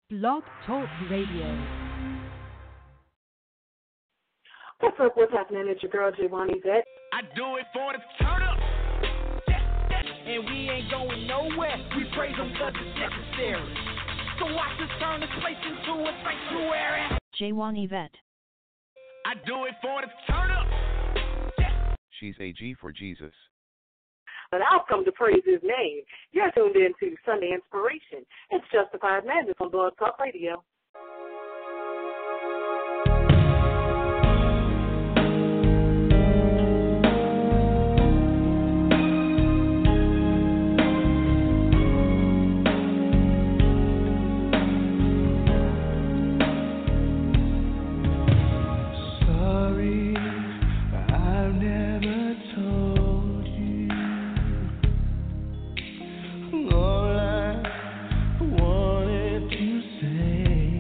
Blog Talk Radio. What's up? What's happening? It's your girl, J1 Yvette. I do it for the turn up. And we ain't going nowhere. We praise them because it's necessary. So watch us turn this place into a sanctuary. J1 Yvette. I do it for the turn up. She's a G for Jesus. And I've come to praise his name. You're tuned in to Sunday Inspiration. It's Justified Madness on Blog Talk Radio. All I wanted to say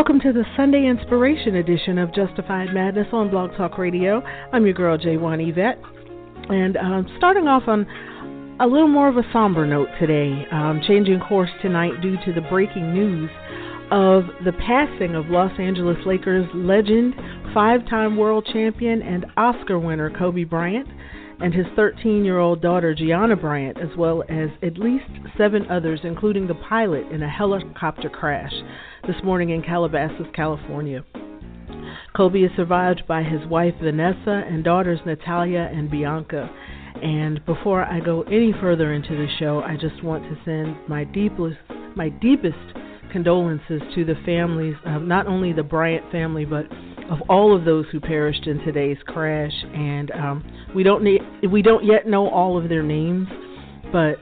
Welcome to the Sunday Inspiration edition of Justified Madness on Blog Talk Radio. I'm your girl, J1 Yvette. And starting off on a little more of a somber note today, changing course tonight due to the breaking news of the passing of Los Angeles Lakers legend, 5-time world champion, and Oscar winner Kobe Bryant, and his 13-year-old daughter Gianna Bryant, as well as at least 7 others, including the pilot, in a helicopter crash this morning in Calabasas, California. Kobe is survived by his wife Vanessa and daughters Natalia and Bianca. And before I go any further into the show, I just want to send my deepest condolences to the families of not only the Bryant family, but of all of those who perished in today's crash. And we don't yet know all of their names, but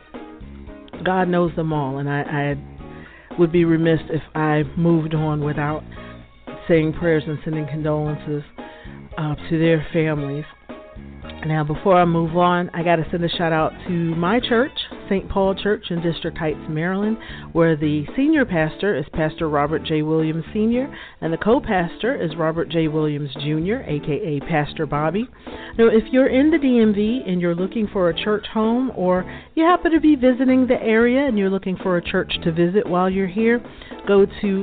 God knows them all. And I would be remiss if I moved on without saying prayers and sending condolences to their families. Now, before I move on, I got to send a shout out to my church, St. Paul Church in District Heights, Maryland, where the senior pastor is Pastor Robert J. Williams Sr., and the co-pastor is Robert J. Williams Jr., a.k.a. Pastor Bobby. Now, if you're in the DMV and you're looking for a church home, or you happen to be visiting the area and you're looking for a church to visit while you're here, go to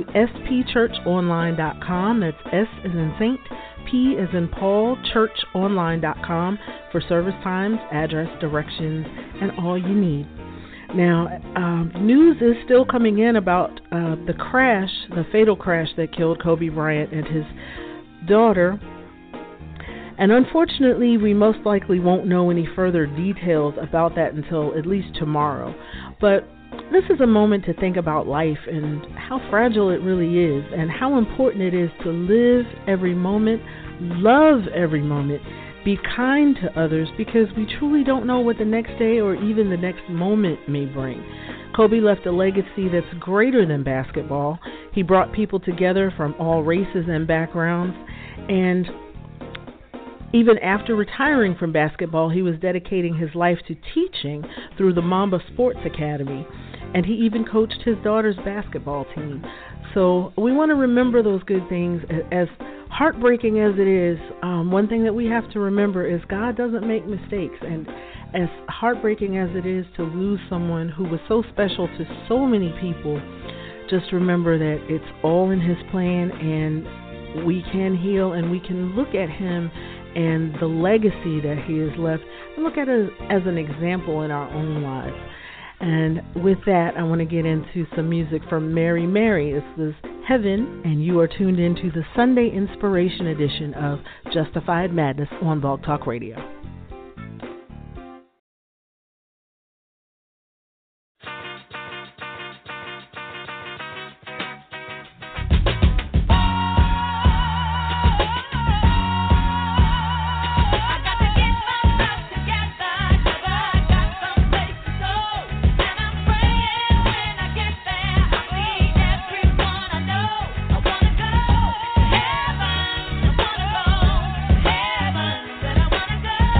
spchurchonline.com. That's S as in Saint, P as in Paul, churchonline.com for service times, address, directions, and all you need. Now, news is still coming in about the crash, the fatal crash that killed Kobe Bryant and his daughter. And unfortunately, we most likely won't know any further details about that until at least tomorrow. But this is a moment to think about life and how fragile it really is, and how important it is to live every moment, love every moment, be kind to others, because we truly don't know what the next day or even the next moment may bring. Kobe left a legacy that's greater than basketball. He brought people together from all races and backgrounds, and even after retiring from basketball, he was dedicating his life to teaching through the Mamba Sports Academy, and he even coached his daughter's basketball team. So we want to remember those good things. As heartbreaking as it is, one thing that we have to remember is God doesn't make mistakes, and as heartbreaking as it is to lose someone who was so special to so many people, just remember that it's all in His plan, and we can heal, and we can look at Him and the legacy that He has left, and look at it as an example in our own lives. And with that, I want to get into some music from Mary Mary. This is Heaven, and you are tuned into the Sunday Inspiration edition of Justified Madness on Blog Talk Radio. Heaven, I wanna go.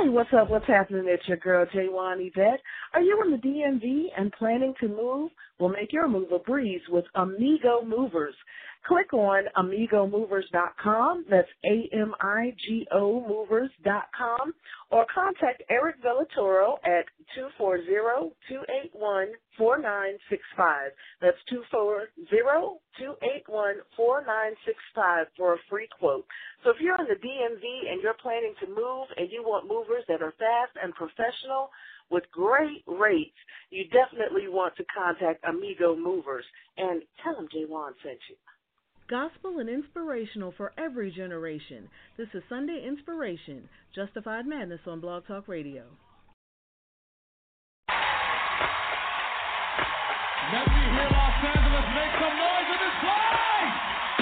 what's up? What's happening? It's your girl, Jaywan Yvette. Are you in the DMV and planning to move? Well, make your move a breeze with Amigo Movers. Click on amigomovers.com. That's AMIGO movers.com. Or contact Eric Villatoro at 240-281-4965. That's 240-281-4965 for a free quote. So if you're in the DMV and you're planning to move and you want movers that are fast and professional with great rates, you definitely want to contact Amigo Movers. And tell them Jaywan sent you. Gospel and inspirational for every generation. This is Sunday Inspiration, Justified Madness on Blog Talk Radio. Let me hear Los Angeles make some noise in this place!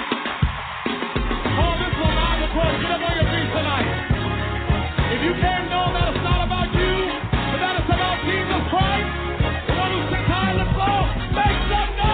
Oh, this is a live record. Get up on your feet tonight. If you can't know that it's not about you, but that it's about Jesus Christ, the one who sits high in the floor, make some noise!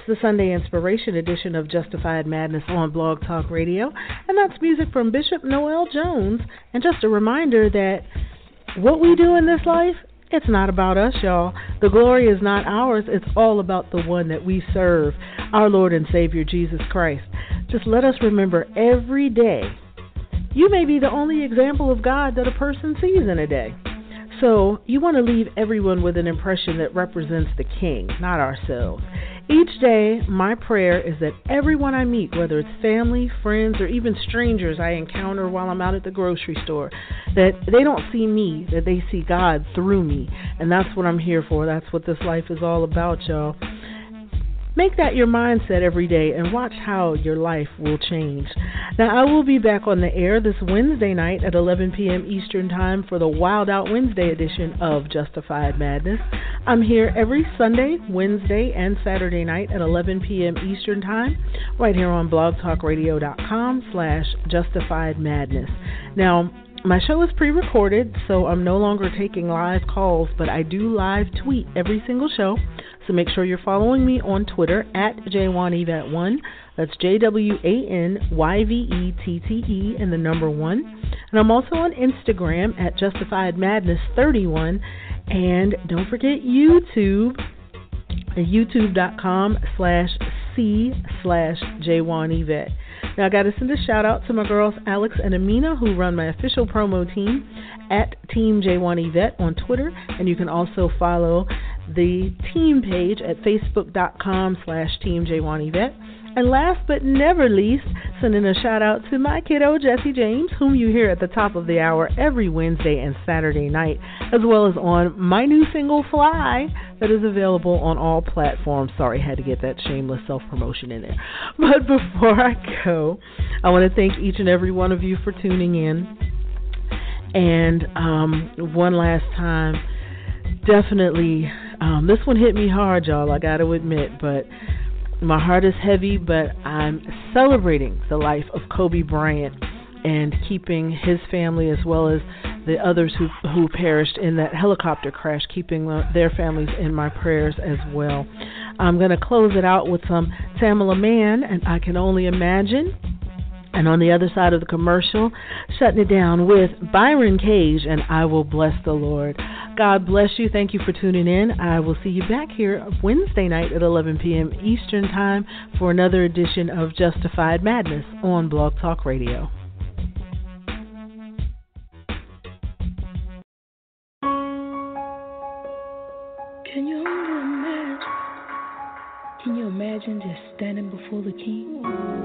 the Sunday Inspiration edition of Justified Madness on Blog Talk Radio, and that's music from Bishop Noel Jones. And just a reminder that what we do in this life, it's not about us, y'all. The glory is not ours. It's all about the one that we serve, our Lord and Savior, Jesus Christ. Just let us remember every day, you may be the only example of God that a person sees in a day. So you want to leave everyone with an impression that represents the King, not ourselves. Each day, my prayer is that everyone I meet, whether it's family, friends, or even strangers I encounter while I'm out at the grocery store, that they don't see me, that they see God through me. And that's what I'm here for. That's what this life is all about, y'all. Make that your mindset every day and watch how your life will change. Now, I will be back on the air this Wednesday night at 11 p.m. Eastern Time for the Wild Out Wednesday edition of Justified Madness. I'm here every Sunday, Wednesday, and Saturday night at 11 p.m. Eastern Time, right here on blogtalkradio.com/justifiedmadness. Now, my show is pre-recorded, so I'm no longer taking live calls, but I do live tweet every single show. So make sure you're following me on Twitter at JWanyvette1. That's JWANYVETTE and the number 1. And I'm also on Instagram at JustifiedMadness31. And don't forget YouTube, youtube.com/C/JWanyvette. Now, I got to send a shout out to my girls Alex and Amina, who run my official promo team at Team JWanyvette on Twitter. And you can also follow the team page at facebook.com/Team JWanyvette. And last but never least, sending a shout out to my kiddo, Jesse James, whom you hear at the top of the hour every Wednesday and Saturday night, as well as on my new single, Fly, that is available on all platforms. Sorry, had to get that shameless self-promotion in there. But before I go, I want to thank each and every one of you for tuning in. And one last time, definitely, this one hit me hard, y'all, I got to admit, but my heart is heavy, but I'm celebrating the life of Kobe Bryant and keeping his family as well as the others who perished in that helicopter crash, keeping their families in my prayers as well. I'm going to close it out with some Tamela Mann and I Can Only Imagine. And on the other side of the commercial, shutting it down with Byron Cage and I Will Bless the Lord. God bless you. Thank you for tuning in. I will see you back here Wednesday night at 11 p.m. Eastern Time for another edition of Justified Madness on Blog Talk Radio. Can you only imagine? Can you imagine just standing before the King?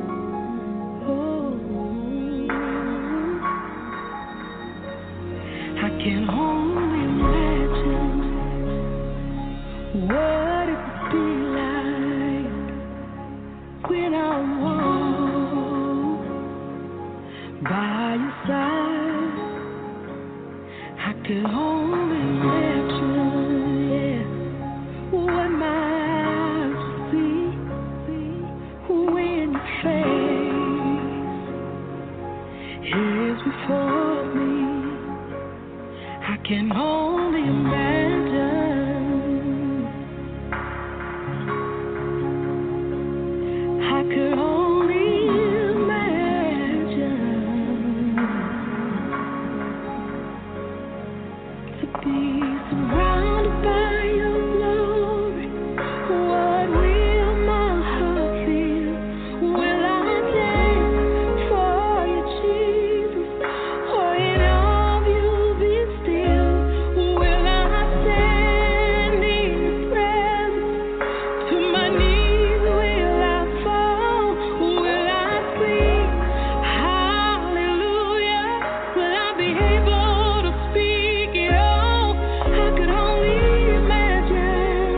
I can only imagine what it would be like when I'm home by your side. I can only imagine, yeah, what my eyes see when your face is before me. I can only imagine. I could only imagine to be surrounded by your glory. What will my heart feel? Will I dance for you, Jesus? Or in all you be still? Will I stand in your presence? To my knees will I fall? Will I sing hallelujah? Will I be able to speak it all? I could only imagine.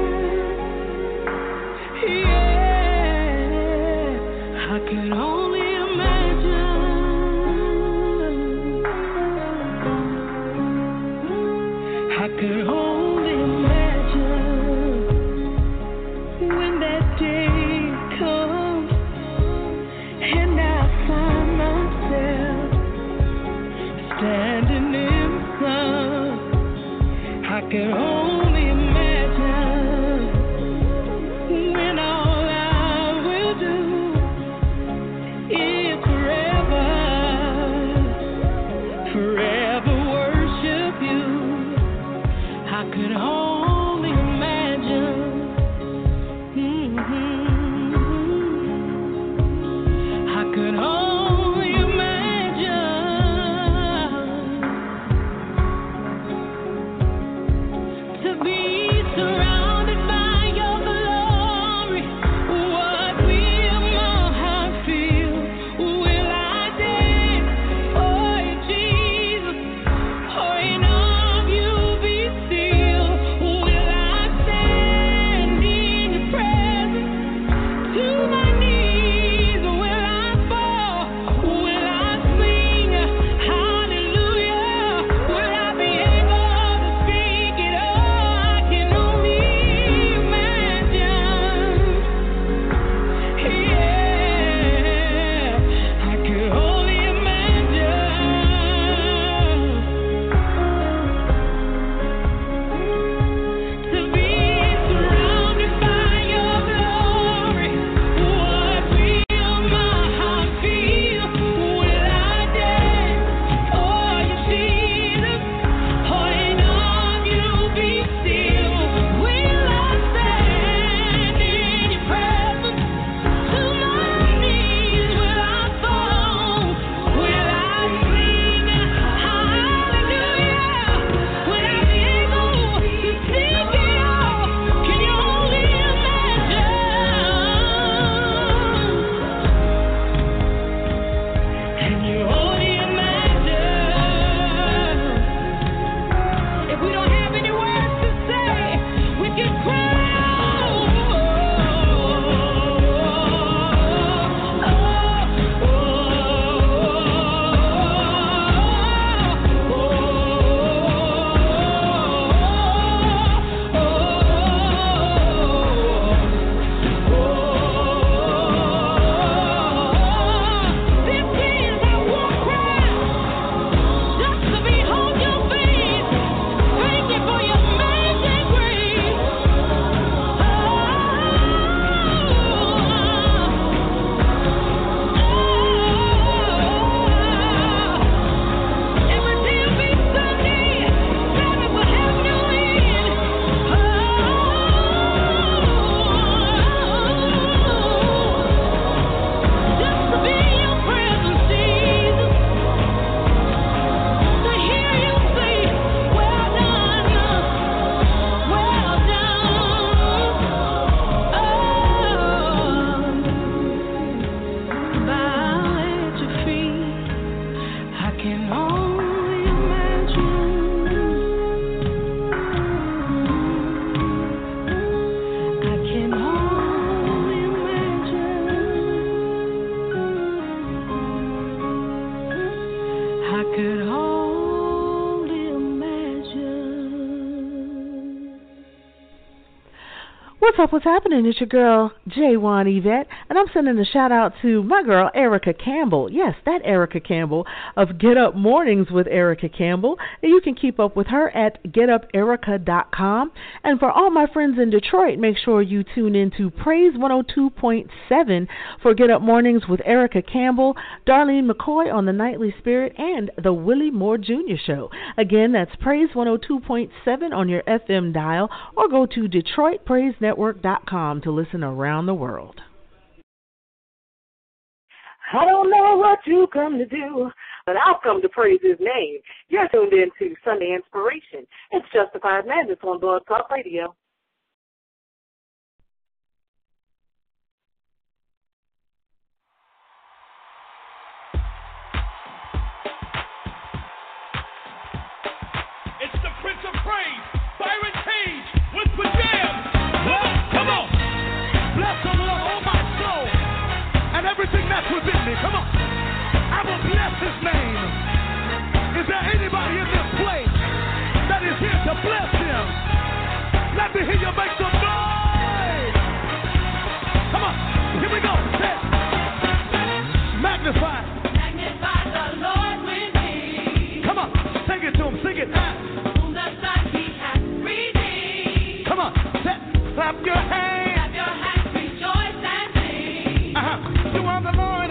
Yeah, I could only imagine. I could only imagine when that day comes and I find myself standing in the sun. I could only imagine when all I What's up? What's happening? It's your girl, J1 Yvette, and I'm sending a shout out to my girl, Erica Campbell. Yes, that Erica Campbell of Get Up Mornings with Erica Campbell. And you can keep up with her at getuperica.com. And for all my friends in Detroit, make sure you tune in to Praise 102.7 for Get Up Mornings with Erica Campbell, Darlene McCoy on the Nightly Spirit, and the Willie Moore Jr. Show. Again, that's Praise 102.7 on your FM dial, or go to DetroitPraiseNetwork.com to listen around the world. I don't know what you come to do, but I'll come to praise his name. You're tuned in to Sunday Inspiration. It's Justified Madness on Blog Talk Radio. It's the Prince of Praise, Byron Cage with Pajam. Come on. Bless the Lord, oh my soul, and everything that's within me. Come on. I will bless his name. Is there anybody in this place that is here to bless him? Let me hear you make some noise. Come on. Here we go. Say, magnify. Magnify the Lord with me. Come on. Sing it to him. Sing it. Whom the Son he hath redeemed. Come on. Clap your hands. Clap your hands, rejoice and sing. You are the Lord.